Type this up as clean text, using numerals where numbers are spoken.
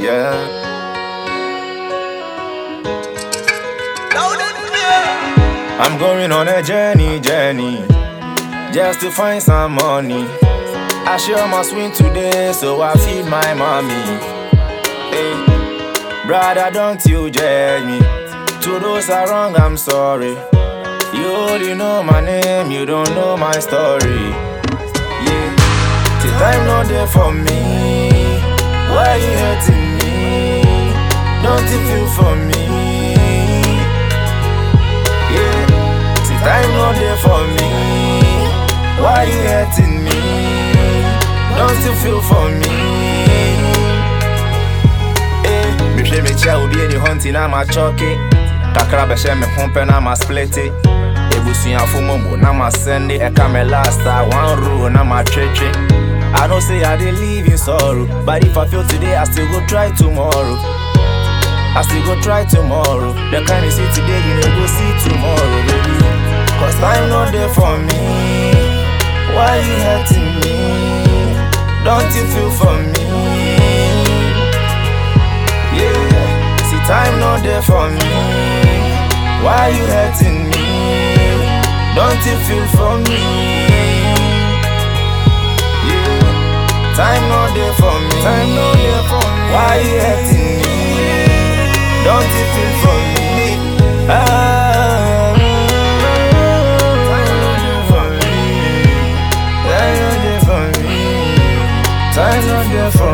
Yeah. I'm going on a journey, just to find some money. I sure must win today, so I feed my mommy. Hey, brother, don't you judge me. To those are wrong, I'm sorry. You only know my name, you don't know my story. Yeah, the time not there for me. Why you hurting me? Don't you feel for me? Yeah, the time not there for me. Why you hurting me? Don't you feel for me? Eh, me play me chair will be any hunting, I'm a chucky. Kakra be share me pump and I'm a split it. Ebusi and fumomo, na ma send it. Eka me last one rule, na ma treche. I don't say I didn't live in sorrow, but if I feel today, I still go try tomorrow. I still go try tomorrow. The kind you see today, you never go see tomorrow, baby. Cause time not there for me. Why you hurting me? Don't you feel for me? Yeah, see time not there for me. Why you hurting me? Don't you feel for me? Yeah, time not there for me. Time not there for me. Why you hurting me? Don't you feel for me? Time not there for me. Time not there for me. Time not there for me.